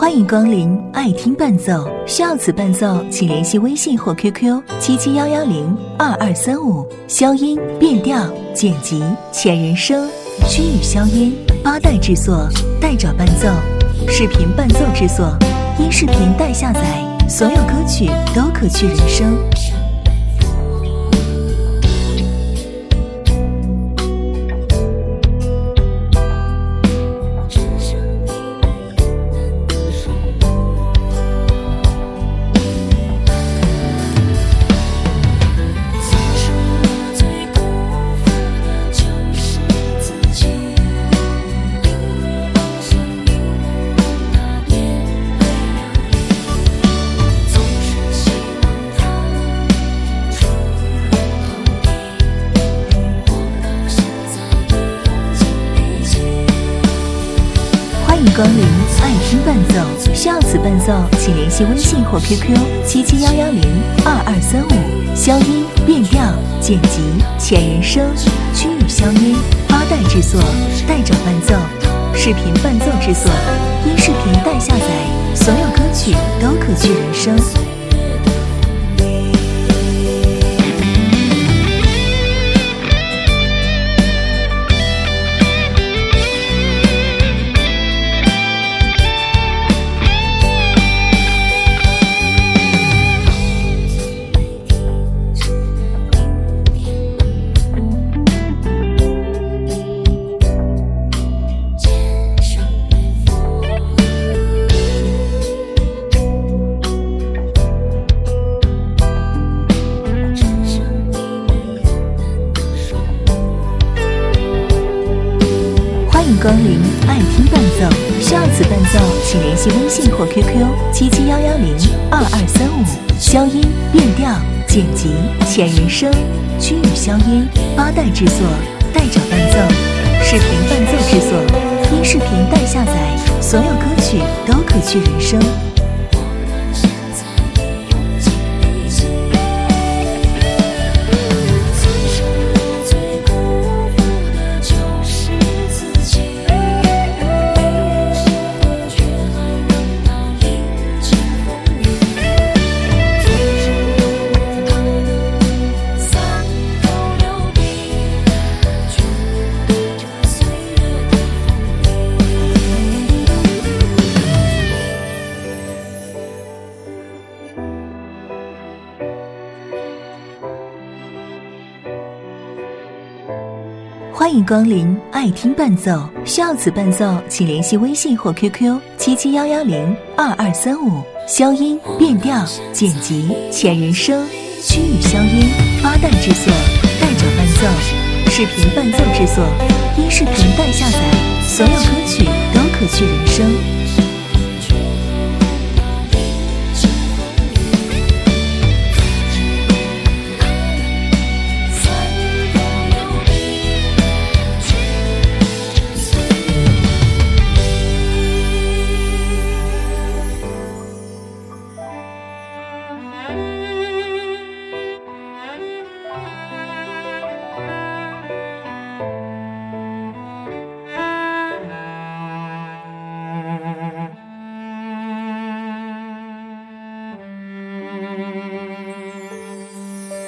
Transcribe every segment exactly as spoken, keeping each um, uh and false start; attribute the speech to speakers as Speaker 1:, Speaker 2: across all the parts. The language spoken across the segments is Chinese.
Speaker 1: 欢迎光临爱听伴奏，需要此伴奏请联系微信或 Q Q 七七幺幺零二二三五，消音、变调、剪辑、前人声、区域消音，八代制作，代找伴奏，视频伴奏制作，音视频代下载，所有歌曲都可去人声。欢迎光临爱听伴奏，需要此伴奏请联系微信或 Q Q 七七幺幺零二二三五，消音、变调、剪辑、前人声、区域消音，八代制作，代找伴奏，视频伴奏制作，音视频代下载，所有歌曲都可去人声。欢迎光临爱听伴奏，需要此伴奏请联系微信或 Q Q 七七幺幺零二二三五，消音、变调、剪辑、前人声、区域消音，八代制作，代找伴奏，视频伴奏制作，音视频代下载，所有歌曲都可去人声。欢迎光临爱听伴奏，需要此伴奏请联系微信或 Q Q 七七幺幺零二二三五，消音、变调、剪辑、前人声、区域消音，八代制作，代找伴奏，视频伴奏制作，音视频代下载，所有歌曲都可去人声。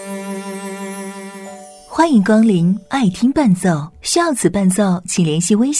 Speaker 1: 欢迎光临爱听伴奏，需要此伴奏请联系微信